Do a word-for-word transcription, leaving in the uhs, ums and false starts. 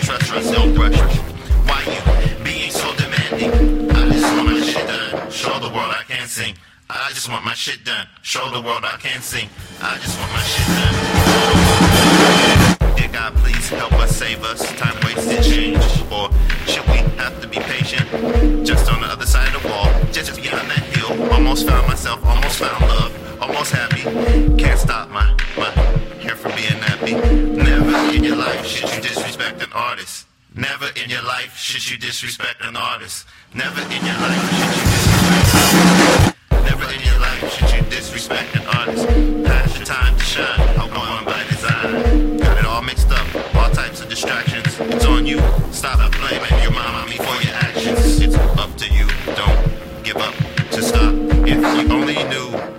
trust, trust, no pressure. Why you being so demanding? I just want my shit done. Show the world I can sing. I just want my shit done. Show the world I can sing. I just want my shit done. Dear God, please help us, save us. Time wasted, change. Or should we have to be patient? Just on the other side of the wall, just beyond that hill. Almost found myself, almost found love, almost happy. Can't stop my, my hair from being nappy. Never in your life should you disrespect an artist. Never in your life should you disrespect an artist. Never in your life should you disrespect Never in your life should you disrespect an artist. Pass your time to shine, I'm going by design. Got it all mixed up, all types of distractions. It's on you, stop blaming your mama me for your actions. It's up to you, don't give up to stop. If you only knew